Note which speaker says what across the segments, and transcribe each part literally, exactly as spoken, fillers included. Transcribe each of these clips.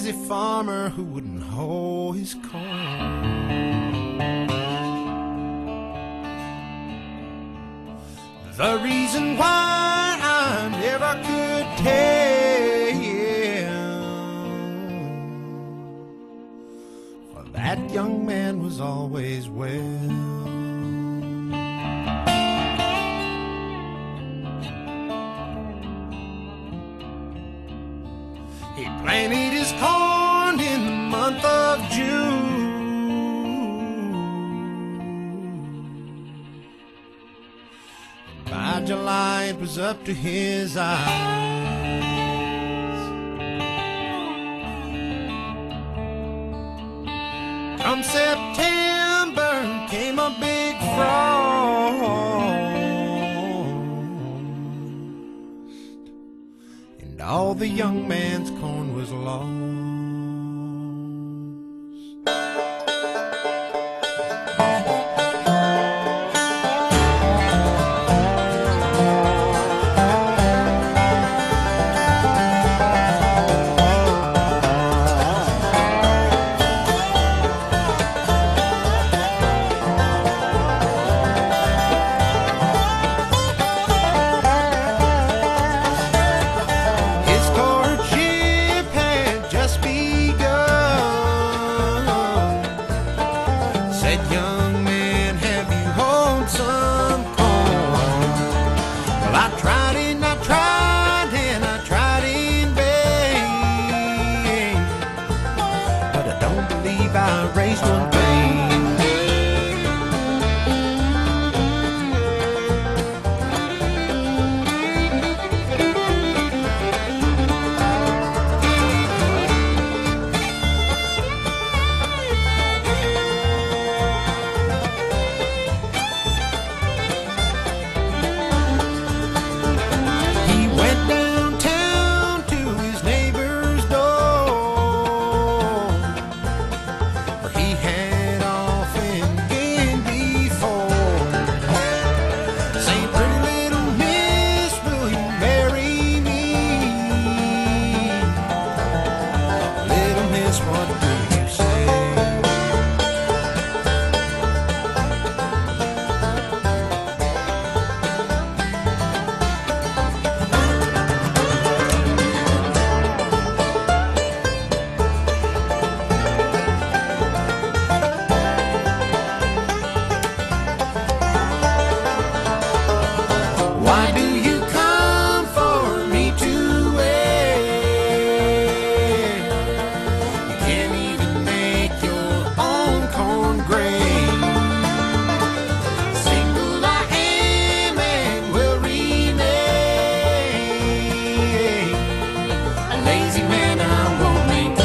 Speaker 1: lazy farmer who wouldn't hoe his corn. The reason why I never could tell, for that young man was always well. He planted his corn in the month of June. And by July it was up to his eyes. Come September came a big frost, and all the young man's corn was lost. Said, young man, have you hoed some corn? Well, I tried and I tried and I tried in vain, but I don't believe I raised one grain. What do you say? Why do you come for me to wait? You can't even make your own corn grain. Single I am and will remain. A lazy man I won't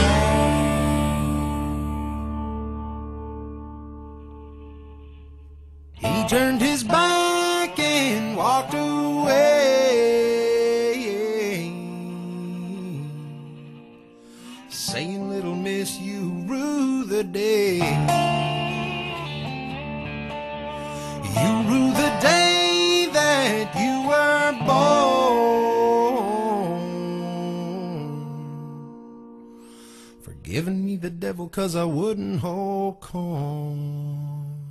Speaker 1: maintain. He turned his back and walked away, saying, little miss, you rue the day. You rue the day that you were born, forgiving me the devil 'cause I wouldn't hoe corn.